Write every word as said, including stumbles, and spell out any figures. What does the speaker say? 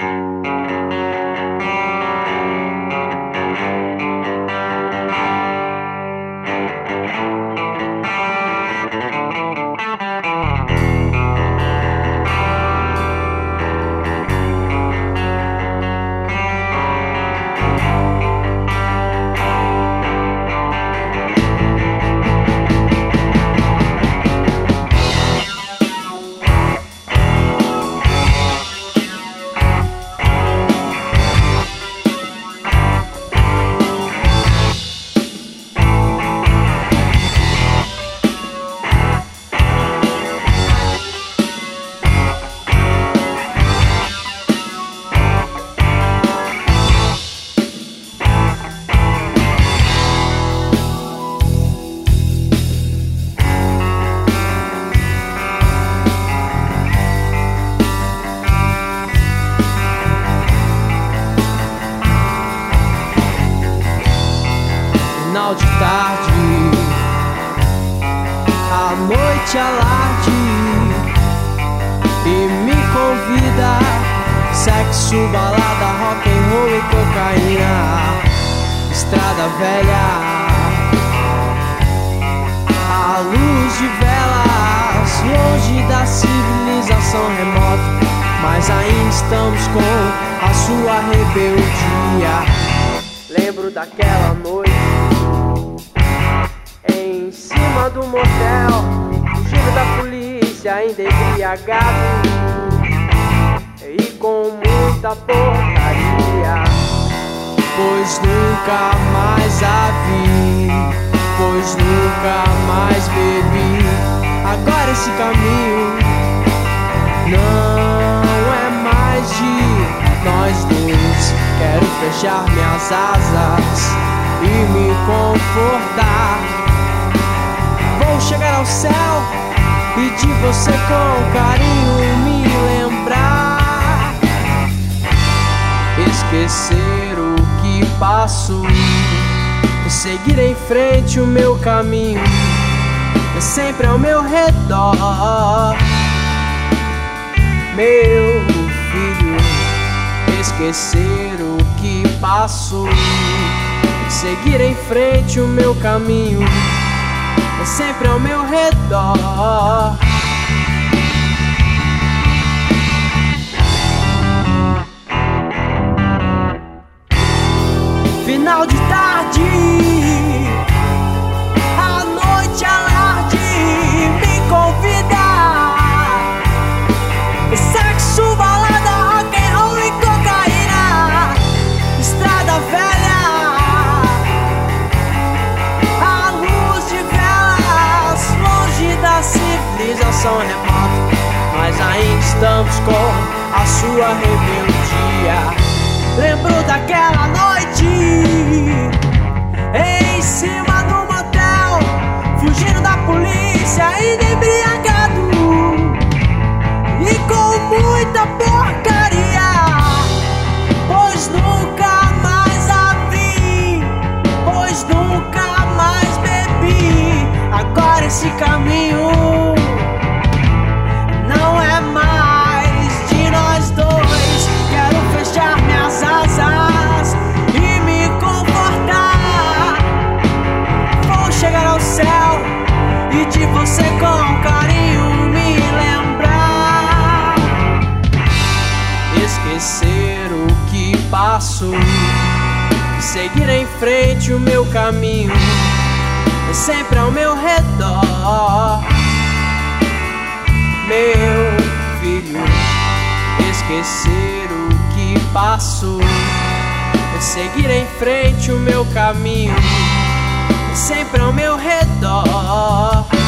Final de tarde, a noite alarde e me convida. Sexo, balada, rock and roll e cocaína. Estrada velha, a luz de velas, longe da civilização remota, mas ainda estamos com a sua rebeldia. Lembro daquela noite em cima do motel, fugindo da polícia, ainda embriagado e com muita porcaria. Pois nunca mais a vi, pois nunca mais bebi. Agora esse caminho não é mais de nós dois. Quero fechar minhas asas e me confortar. Vou chegar ao céu e de você com carinho me lembrar. Esquecer o que passou e seguir em frente o meu caminho é sempre ao meu redor. Meu filho, esquecer o que passou e seguir em frente o meu caminho é sempre ao meu redor. Final de tarde, a noite alarde me convida. Sexo, balada, rock and roll e cocaína. Estrada velha, a luz de velas, longe da civilização remota, mas ainda estamos com a sua rebeldia. Lembro daquela noite em cima do motel, fugindo da polícia, ainda embriagado e com muita porcaria. Pois nunca mais a vi, pois nunca mais bebi. Agora esse caminho não é mais de nós dois. Quero fechar minhas asas e me confortar. Vou chegar ao céu e de você com carinho me lembrar. Esquecer o que passou e seguir em frente o meu caminho é sempre ao meu redor. Meu filho, esquecer o que passou é seguir em frente o meu caminho é sempre ao meu redor.